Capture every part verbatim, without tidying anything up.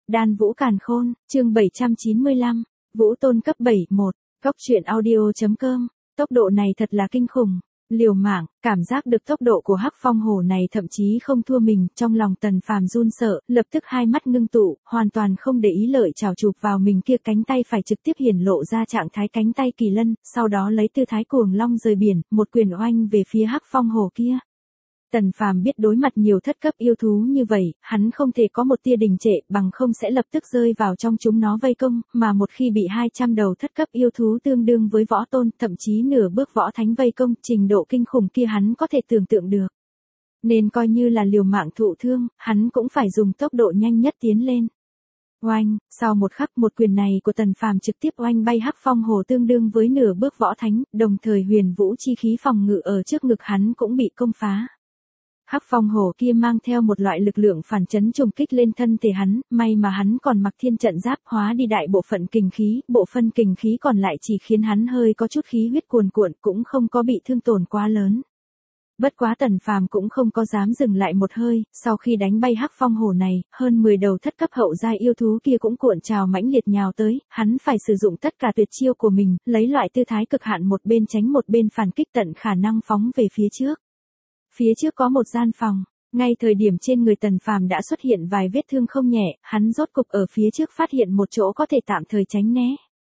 Đan Vũ Càn Khôn, chương bảy trăm chín mươi lăm, Vũ Tôn cấp bảy một, Cóc truyện audio.com, tốc độ này thật là kinh khủng, liều mạng, cảm giác được tốc độ của Hắc Phong Hổ này thậm chí không thua mình, trong lòng Tần Phàm run sợ, lập tức hai mắt ngưng tụ, hoàn toàn không để ý lợi chảo chụp vào mình kia, cánh tay phải trực tiếp hiển lộ ra trạng thái cánh tay kỳ lân, sau đó lấy tư thái cuồng long rời biển, một quyền oanh về phía Hắc Phong Hổ kia. Tần Phàm biết đối mặt nhiều thất cấp yêu thú như vậy, hắn không thể có một tia đình trệ, bằng không sẽ lập tức rơi vào trong chúng nó vây công, mà một khi bị hai trăm đầu thất cấp yêu thú tương đương với võ tôn, thậm chí nửa bước võ thánh vây công, trình độ kinh khủng kia hắn có thể tưởng tượng được. Nên coi như là liều mạng thụ thương, hắn cũng phải dùng tốc độ nhanh nhất tiến lên. Oanh, sau một khắc một quyền này của Tần Phàm trực tiếp oanh bay Hắc Phong Hổ tương đương với nửa bước võ thánh, đồng thời huyền vũ chi khí phòng ngự ở trước ngực hắn cũng bị công phá. Hắc Phong Hổ kia mang theo một loại lực lượng phản chấn trùng kích lên thân thể hắn, may mà hắn còn mặc thiên trận giáp hóa đi đại bộ phận kình khí, bộ phân kình khí còn lại chỉ khiến hắn hơi có chút khí huyết cuồn cuộn, cũng không có bị thương tổn quá lớn. Bất quá Tần Phàm cũng không có dám dừng lại một hơi, sau khi đánh bay Hắc Phong Hổ này, hơn mười đầu thất cấp hậu giai yêu thú kia cũng cuộn trào mãnh liệt nhào tới, hắn phải sử dụng tất cả tuyệt chiêu của mình, lấy loại tư thái cực hạn một bên tránh một bên phản kích, tận khả năng phóng về phía trước. Phía trước có một gian phòng, ngay thời điểm trên người Tần Phàm đã xuất hiện vài vết thương không nhẹ, hắn rốt cục ở phía trước phát hiện một chỗ có thể tạm thời tránh né.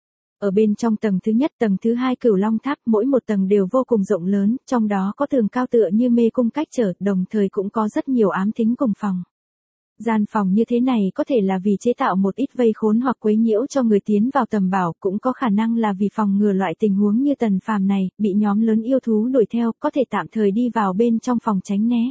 Ở bên trong tầng thứ nhất, tầng thứ hai Cửu Long Tháp, mỗi một tầng đều vô cùng rộng lớn, trong đó có tường cao tựa như mê cung cách trở, đồng thời cũng có rất nhiều ám thính cùng phòng. Gian phòng như thế này có thể là vì chế tạo một ít vây khốn hoặc quấy nhiễu cho người tiến vào tầm bảo, cũng có khả năng là vì phòng ngừa loại tình huống như Tần Phàm này, bị nhóm lớn yêu thú đuổi theo, có thể tạm thời đi vào bên trong phòng tránh né.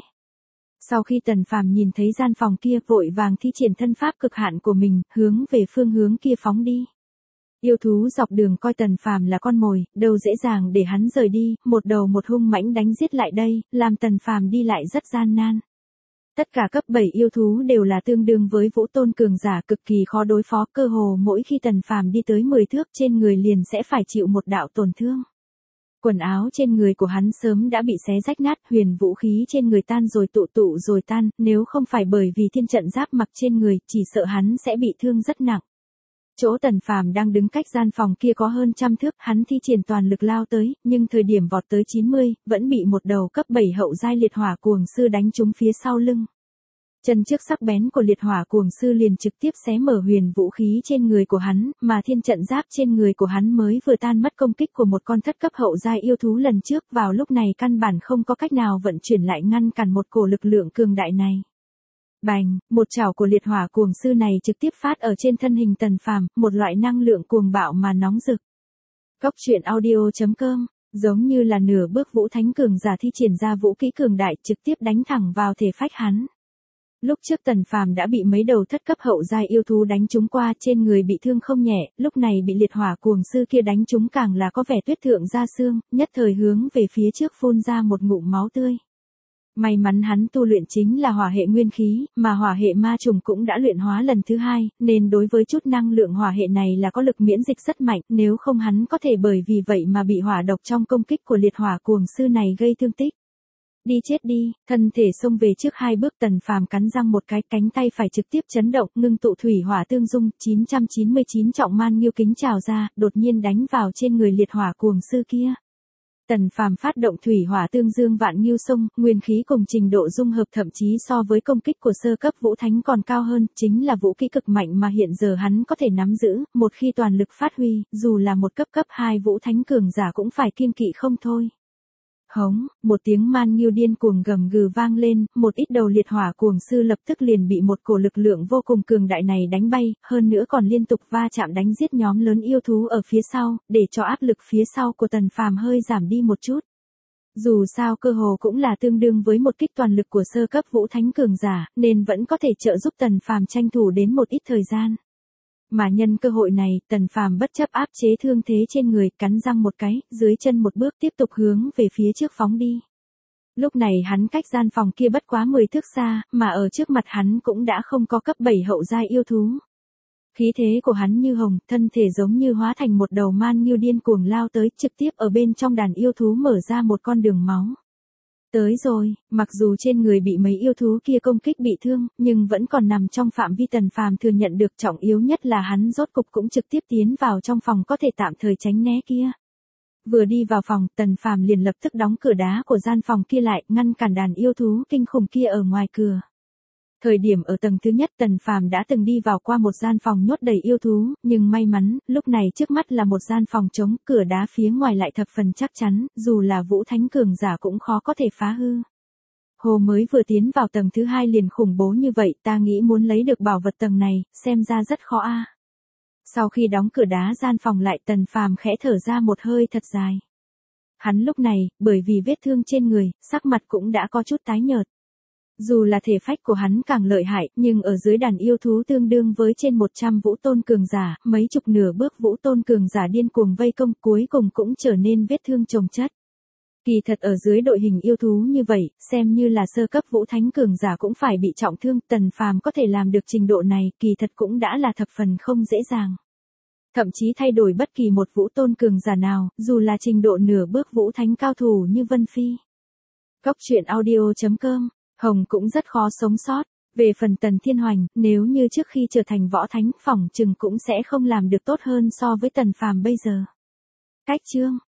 Sau khi Tần Phàm nhìn thấy gian phòng kia, vội vàng thi triển thân pháp cực hạn của mình, hướng về phương hướng kia phóng đi. Yêu thú dọc đường coi Tần Phàm là con mồi, đâu dễ dàng để hắn rời đi, một đầu một hung mãnh đánh giết lại đây, làm Tần Phàm đi lại rất gian nan. Tất cả cấp bảy yêu thú đều là tương đương với vũ tôn cường giả, cực kỳ khó đối phó, cơ hồ mỗi khi Tần Phàm đi tới mười thước trên người liền sẽ phải chịu một đạo tổn thương. Quần áo trên người của hắn sớm đã bị xé rách nát, huyền vũ khí trên người tan rồi tụ tụ rồi tan, nếu không phải bởi vì thiên trận giáp mặc trên người, chỉ sợ hắn sẽ bị thương rất nặng. Chỗ Tần Phàm đang đứng cách gian phòng kia có hơn trăm thước, hắn thi triển toàn lực lao tới, nhưng thời điểm vọt tới chín mươi, vẫn bị một đầu cấp bảy hậu giai liệt hỏa cuồng sư đánh trúng phía sau lưng. Chân trước sắc bén của liệt hỏa cuồng sư liền trực tiếp xé mở huyền vũ khí trên người của hắn, mà thiên trận giáp trên người của hắn mới vừa tan mất công kích của một con thất cấp hậu giai yêu thú lần trước, vào lúc này căn bản không có cách nào vận chuyển lại ngăn cản một cổ lực lượng cường đại này. Bành, một chảo của liệt hỏa cuồng sư này trực tiếp phát ở trên thân hình Tần Phàm, một loại năng lượng cuồng bạo mà nóng rực. Cóc truyện audio.com, giống như là nửa bước vũ thánh cường giả thi triển ra vũ kỹ cường đại, trực tiếp đánh thẳng vào thể phách hắn. Lúc trước Tần Phàm đã bị mấy đầu thất cấp hậu giai yêu thú đánh trúng qua, trên người bị thương không nhẹ, lúc này bị liệt hỏa cuồng sư kia đánh trúng càng là có vẻ tuyết thượng da xương, nhất thời hướng về phía trước phun ra một ngụm máu tươi. May mắn hắn tu luyện chính là hỏa hệ nguyên khí, mà hỏa hệ ma trùng cũng đã luyện hóa lần thứ hai, nên đối với chút năng lượng hỏa hệ này là có lực miễn dịch rất mạnh, nếu không hắn có thể bởi vì vậy mà bị hỏa độc trong công kích của liệt hỏa cuồng sư này gây thương tích. Đi chết đi, thân thể xông về trước hai bước, Tần Phàm cắn răng một cái, cánh tay phải trực tiếp chấn động, ngưng tụ thủy hỏa tương dung, chín trăm chín mươi chín trọng man nghiêu kính trào ra, đột nhiên đánh vào trên người liệt hỏa cuồng sư kia. Tần Phàm phát động thủy hỏa tương dương vạn nghiêu sông, nguyên khí cùng trình độ dung hợp thậm chí so với công kích của sơ cấp vũ thánh còn cao hơn, chính là vũ kỹ cực mạnh mà hiện giờ hắn có thể nắm giữ, một khi toàn lực phát huy, dù là một cấp cấp hai vũ thánh cường giả cũng phải kiêng kỵ không thôi. Hống, một tiếng man nghiêu điên cuồng gầm gừ vang lên, một ít đầu liệt hỏa cuồng sư lập tức liền bị một cổ lực lượng vô cùng cường đại này đánh bay, hơn nữa còn liên tục va chạm đánh giết nhóm lớn yêu thú ở phía sau, để cho áp lực phía sau của Tần Phàm hơi giảm đi một chút. Dù sao cơ hồ cũng là tương đương với một kích toàn lực của sơ cấp vũ thánh cường giả, nên vẫn có thể trợ giúp Tần Phàm tranh thủ đến một ít thời gian. Mà nhân cơ hội này, Tần Phàm bất chấp áp chế thương thế trên người, cắn răng một cái, dưới chân một bước tiếp tục hướng về phía trước phóng đi. Lúc này hắn cách gian phòng kia bất quá mười thước xa, mà ở trước mặt hắn cũng đã không có cấp bảy hậu giai yêu thú. Khí thế của hắn như hồng, thân thể giống như hóa thành một đầu man nghiêu điên cuồng lao tới, trực tiếp ở bên trong đàn yêu thú mở ra một con đường máu. Tới rồi, mặc dù trên người bị mấy yêu thú kia công kích bị thương, nhưng vẫn còn nằm trong phạm vi Tần Phàm thừa nhận được, trọng yếu nhất là hắn rốt cục cũng trực tiếp tiến vào trong phòng có thể tạm thời tránh né kia. Vừa đi vào phòng, Tần Phàm liền lập tức đóng cửa đá của gian phòng kia lại, ngăn cản đàn yêu thú kinh khủng kia ở ngoài cửa. Thời điểm ở tầng thứ nhất Tần Phàm đã từng đi vào qua một gian phòng nhốt đầy yêu thú, nhưng may mắn, lúc này trước mắt là một gian phòng trống, cửa đá phía ngoài lại thập phần chắc chắn, dù là vũ thánh cường giả cũng khó có thể phá hư. Hồ mới vừa tiến vào tầng thứ hai liền khủng bố như vậy, ta nghĩ muốn lấy được bảo vật tầng này, xem ra rất khó a. Sau khi đóng cửa đá gian phòng lại, Tần Phàm khẽ thở ra một hơi thật dài. Hắn lúc này, bởi vì vết thương trên người, sắc mặt cũng đã có chút tái nhợt. Dù là thể phách của hắn càng lợi hại, nhưng ở dưới đàn yêu thú tương đương với trên một trăm vũ tôn cường giả, mấy chục nửa bước vũ tôn cường giả điên cuồng vây công, cuối cùng cũng trở nên vết thương chồng chất. Kỳ thật ở dưới đội hình yêu thú như vậy, xem như là sơ cấp vũ thánh cường giả cũng phải bị trọng thương, Tần Phàm có thể làm được trình độ này, kỳ thật cũng đã là thập phần không dễ dàng. Thậm chí thay đổi bất kỳ một vũ tôn cường giả nào, dù là trình độ nửa bước vũ thánh cao thủ như Vân Phi. Cốc truyện audio chấm com, Hồng cũng rất khó sống sót. Về phần Tần Thiên Hoành, nếu như trước khi trở thành võ thánh, phỏng chừng cũng sẽ không làm được tốt hơn so với Tần Phàm bây giờ. Cách chương